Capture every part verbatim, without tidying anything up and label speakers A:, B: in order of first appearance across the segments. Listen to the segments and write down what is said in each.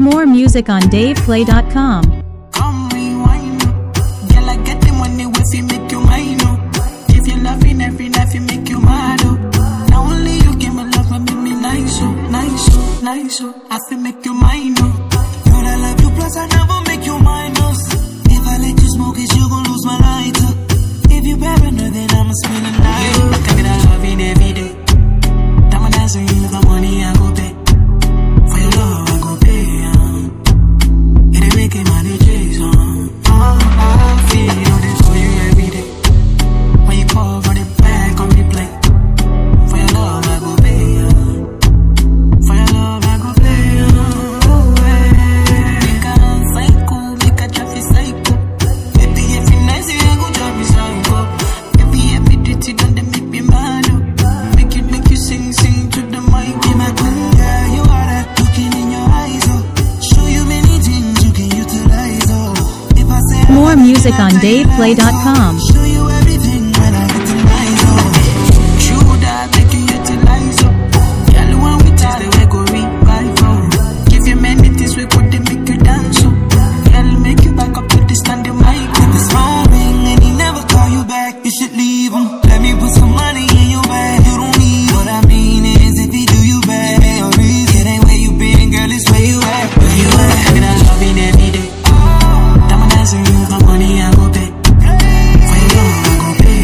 A: More music on dave play dot com.
B: Come rewind, girl, I get the money if you make you mine, oh. If you loving every night, you make you mad, oh. Now only you give me love, but make me nice, oh, nice, oh, nice, oh. I feel make you mine, oh. Girl, I love you, plus I never make you minus. If I let you smoke it, you gon' lose my lighter. If you paranoid, then I'ma spend the night. You can get that loving every day. Diamond dancing, you the money I go pay. For your love, I go pay, um. It ain't making money chase, um. Oh, I feel all this for you every day. When you call for the back on replay. For your love, I go pay, um. For your love, I go pay, um. Oh, yeah. Make a psycho, make a traffic psycho. Baby, if you nice, you ain't gon' drive me psycho. Baby, every duty done, they make me mad, oh. Make you, make you sing, sing to the mic. Be my queen, girl, you are that looking in your eyes, oh. Show you many things you can utilize, oh. If I say
A: More music on dave play dot com.
B: show you everything when I get to my oh. True that make you utilize, oh. Girl, when we taste the way go revive, oh. Give you many things we could they make you dance, oh. Girl, make you back up to the standing mic. If it's wrong ring and he never call you back, you should leave him. Let me put some money in your bag. You don't need what I mean is if he do you bad, or it ain't where you been, girl, it's where you at. Where you at? Get that loving every day. Diamond dancing, you the money I go pay. For your love, I go pay.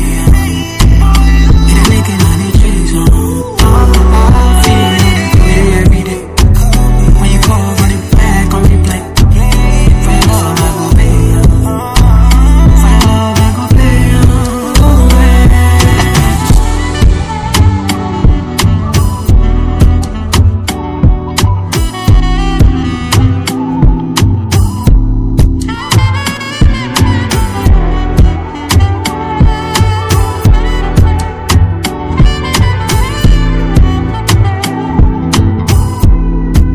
B: It ain't making money chase, oh. I feel it for you every day. When you call for the back on replay. For your love, I go pay. For your love, I go pay. Oh, yeah.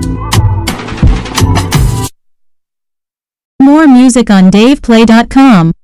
A: More music on dave play dot com.